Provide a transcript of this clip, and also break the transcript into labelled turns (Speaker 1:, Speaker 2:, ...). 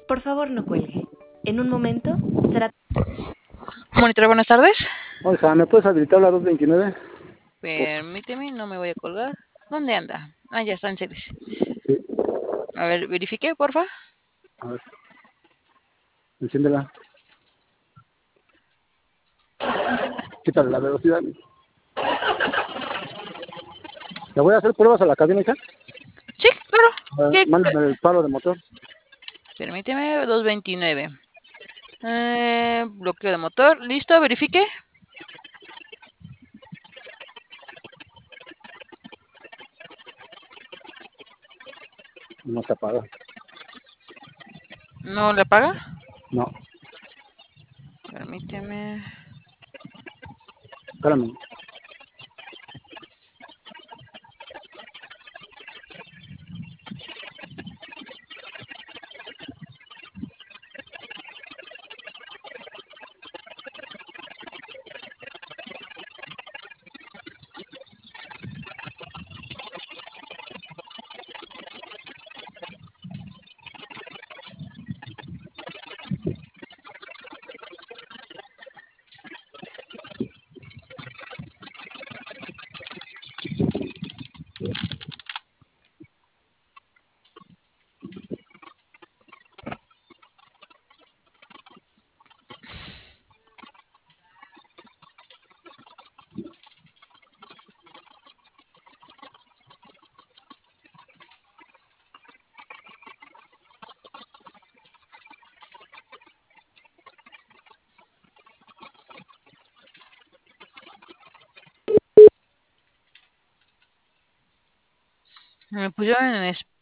Speaker 1: Por favor, no cuelgue. En un momento será...
Speaker 2: Monitor, buenas tardes.
Speaker 3: Oiga, ¿me puedes habilitar la 229?
Speaker 2: Permíteme, no me voy a colgar. ¿Dónde anda? Ah, ya está en servicio.
Speaker 3: Sí.
Speaker 2: A ver, verifique, porfa.
Speaker 3: A ver. Enciéndela. Quítale la velocidad. ¿Le voy a hacer pruebas a la cabina, hija?
Speaker 2: Sí, claro. ¿Qué?
Speaker 3: Mándame el paro de motor.
Speaker 2: Permíteme, 229. Bloqueo de motor. ¿Listo? Verifique.
Speaker 3: No se apaga.
Speaker 2: ¿No le apaga?
Speaker 3: No,
Speaker 2: Permíteme.
Speaker 3: espérame.
Speaker 2: Me pusieron en